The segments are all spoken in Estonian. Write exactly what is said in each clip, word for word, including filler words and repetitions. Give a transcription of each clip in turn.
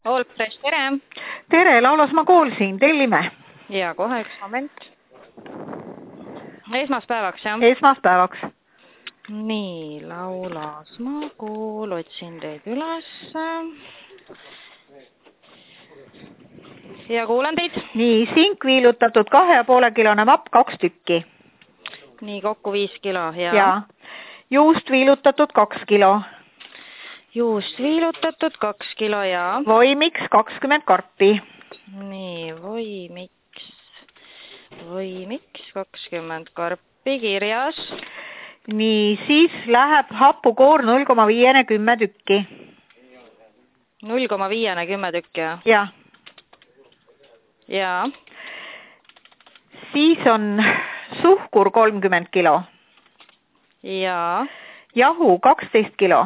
Olp, tere! Tere, Laulasmaa kool siin, tellime. Ja kohe üks moment. Esmaspäevaks, jah? Esmaspäevaks. Nii, Laulasmaa kool, otsin teid üles. Ja kuulan teid. Nii, sink viilutatud kahe ja poole kilone vapp, kaks tükki. Nii, kokku viis kilo, ja. Ja, juust viilutatud kaks kilo. Juust viilutatud kaks kilo, ja. Voimiks kakskümmend karpi. Nii, voimiks, voimiks kakskümmend karpi kirjas. Nii, siis läheb hapukoor null koma viis kümme tükki. null koma viis kümme tükki, jah? Jah. Ja. Siis on suhkur kolmkümmend kilo. Ja. Jahu kaksteist kilo.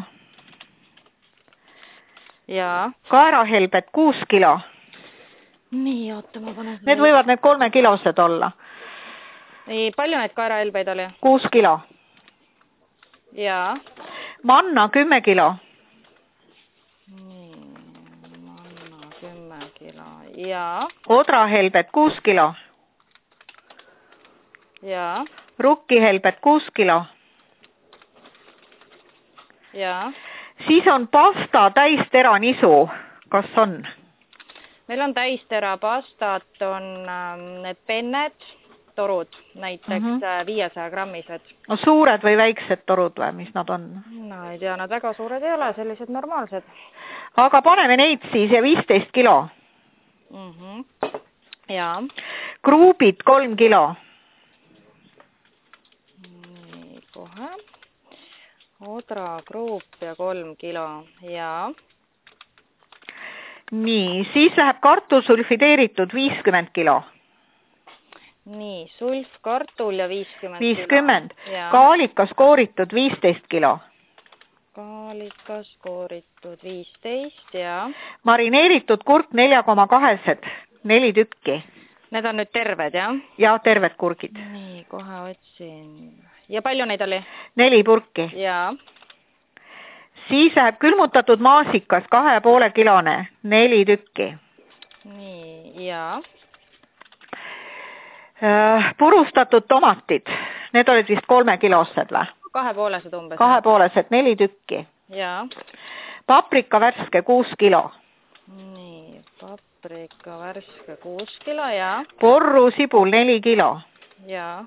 Ja. Kaerahelbed kuus kilo. Nii, oota, ma panen... Need võivad need kolme kilosed olla. Nii, palju neid kaerahelbeid oli? kuus kilo. Ja. Manna kümme kilo. Nii, manna kümme kilo. Ja. Odrahelbed kuus kilo. Ja. Rukkihelbed kuus kilo. Ja. Siis on pasta täistera nisu. Kas on? Meil on täistera pastat, on need penned, torud, näiteks mm -hmm. viiesaja grammised. No suured või väiksed torud või, mis nad on? No ei tea, nad väga suured ei ole, sellised normaalsed. Aga paneme neid siis ja viisteist kilo. Mm -hmm. Ja. Kruubid kolm kilo. Nii, kohe. Odra, kruup ja kolm kilo, ja. Nii, siis läheb kartul sulfideeritud viiskümmend kilo. Nii, sulf, kartul ja viiskümmend. viiskümmend. Kaalikas kooritud viisteist kilo. Kaalikas kooritud viisteist, ja. Marineeritud kurk nelja koma kahesed, neli tükki. Need on nüüd terved, jah? Ja terved kurgid. Nii, kohe otsin. Ja palju neid oli? Neli purki. Ja. Siis läheb külmutatud maasikas kahe ja poole kilone, neli tükki. Nii, ja. Purustatud tomatid, need olid vist kolmekilosed või? Kahepoolesed umbes. Kahepoolesed, neli tükki. Ja. Paprika värske kuus kilo. Nii, paprika värske kuus kilo, ja. Porru sibul neli kilo. Ja.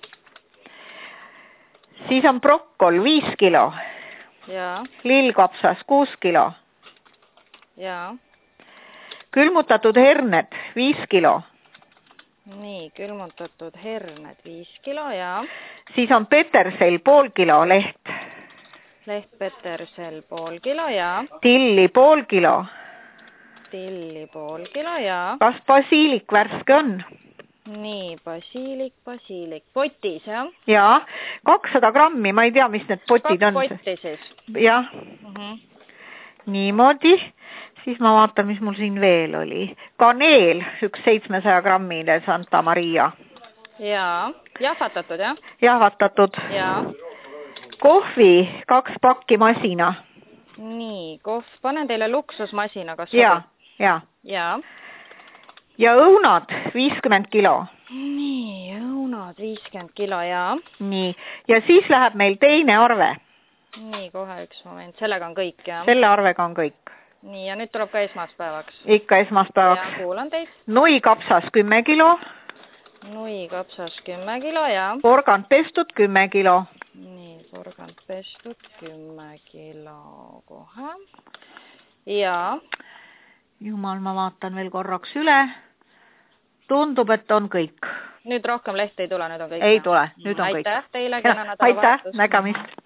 Siis on brokkol viis kilo. Ja. Lillkapsas kuus kilo. Ja. Külmutatud herned viis kilo. Nii, külmutatud herned viis kilo, ja. Siis on petersel pool kilo leht. Leht petersel pool kilo, ja. Tilli pool kilo. Tilli pool kilo, ja. Kas basiilik värske on? Nii, basiilik, basiilik. Potis, jah? Jaa, kakssada grammi, ma ei tea, mis need potid on. Kaks potti siis? Jah. Uh -huh. Niimoodi. Siis ma vaatan, mis mul siin veel oli. Kaneel, üks seitsmesaja grammine Santa Maria. Jaa, jahvatatud, jah? Jahvatatud. Jaa. Kohvi, kaks pakki masina. Nii, kohv, panen teile luksusmasina, kas ja, sobib? Ja, ja. Ja õunad, viiskümmend kilo. Nii, õunad, viiskümmend kilo, ja. Nii, ja siis läheb meil teine arve. Nii, kohe üks moment, sellega on kõik, jah? Selle arvega on kõik. Nii, ja nüüd tuleb ka esmaspäevaks. Ikka esmaspäevaks. Ja, kuulan teid. Nui kapsas kümme kilo. Nui kapsas kümme kilo, ja. Porgand pestud kümme kilo. Nii, porgand pestud kümme kilo kohe. Ja. Jumal, ma vaatan veel korraks üle. Tundub, et on kõik. Nüüd rohkem lehti ei tule, nüüd on kõik. Ei tule, nüüd on Aitäh kõik. Teile, kena nädala Aitäh, nägemist.